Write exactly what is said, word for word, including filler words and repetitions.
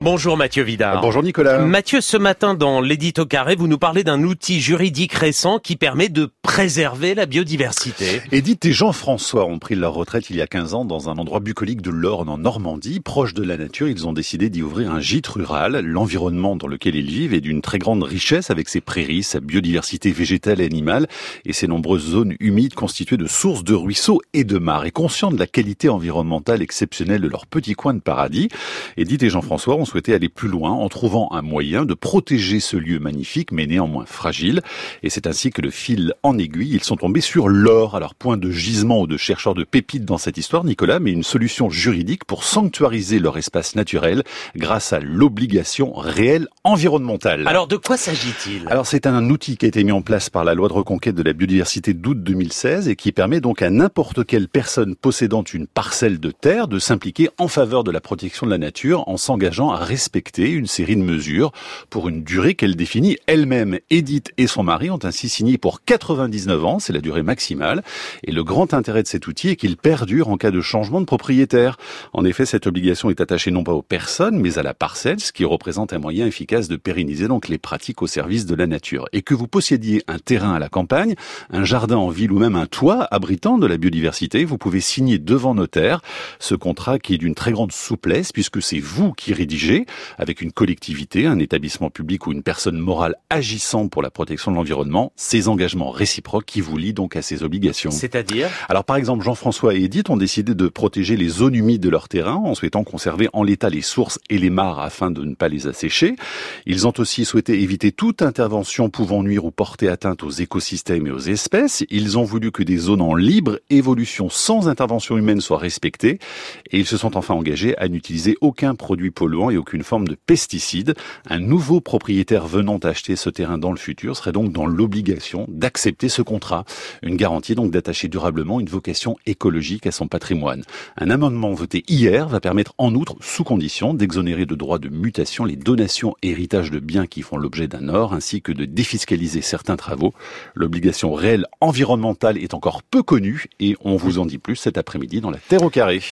Bonjour Mathieu Vidard. Bonjour Nicolas. Mathieu, ce matin dans l'édito carré, vous nous parlez d'un outil juridique récent qui permet de préserver la biodiversité. Edith et Jean-François ont pris leur retraite il y a quinze ans dans un endroit bucolique de l'Orne en Normandie. Proche de la nature, ils ont décidé d'y ouvrir un gîte rural. L'environnement dans lequel ils vivent est d'une très grande richesse avec ses prairies, sa biodiversité végétale et animale et ses nombreuses zones humides constituées de sources de ruisseaux et de mares. Et conscients de la qualité environnementale exceptionnelle de leur petit coin de paradis, Edith et Jean-François ont souhaité aller plus loin en trouvant un moyen de protéger ce lieu magnifique mais néanmoins fragile. Et c'est ainsi que le fil en aiguille, ils sont tombés sur l'or. Alors point de gisement ou de chercheurs de pépites dans cette histoire, Nicolas, mais une solution juridique pour sanctuariser leur espace naturel grâce à l'obligation réelle environnementale. Alors de quoi s'agit-il ? Alors c'est un outil qui a été mis en place par la loi de reconquête de la biodiversité d'août deux mille seize et qui permet donc à n'importe quelle personne possédant une parcelle de terre de s'impliquer en faveur de la protection de la nature en s'engageant à respecter une série de mesures pour une durée qu'elle définit elle-même. Edith et son mari ont ainsi signé pour quatre-vingt-dix-neuf ans, c'est la durée maximale. Et le grand intérêt de cet outil est qu'il perdure en cas de changement de propriétaire. En effet, cette obligation est attachée non pas aux personnes, mais à la parcelle, ce qui représente un moyen efficace de pérenniser donc les pratiques au service de la nature. Et que vous possédiez un terrain à la campagne, un jardin en ville ou même un toit abritant de la biodiversité, vous pouvez signer devant notaire ce contrat qui est d'une très grande souplesse puisque c'est vous qui rédigez avec une collectivité, un établissement public ou une personne morale agissant pour la protection de l'environnement, ces engagements réciproques qui vous lient donc à ces obligations. C'est-à-dire ? Alors par exemple, Jean-François et Edith ont décidé de protéger les zones humides de leur terrain en souhaitant conserver en l'état les sources et les mares afin de ne pas les assécher. Ils ont aussi souhaité éviter toute intervention pouvant nuire ou porter atteinte aux écosystèmes et aux espèces. Ils ont voulu que des zones en libre évolution sans intervention humaine soient respectées et ils se sont enfin engagés à n'utiliser aucun produit polluant et aucune forme de pesticides. Un nouveau propriétaire venant acheter ce terrain dans le futur serait donc dans l'obligation d'accepter ce contrat. Une garantie donc d'attacher durablement une vocation écologique à son patrimoine. Un amendement voté hier va permettre en outre, sous condition, d'exonérer de droits de mutation les donations et héritages de biens qui font l'objet d'un or, ainsi que de défiscaliser certains travaux. L'obligation réelle environnementale est encore peu connue et on vous en dit plus cet après-midi dans la Terre au carré.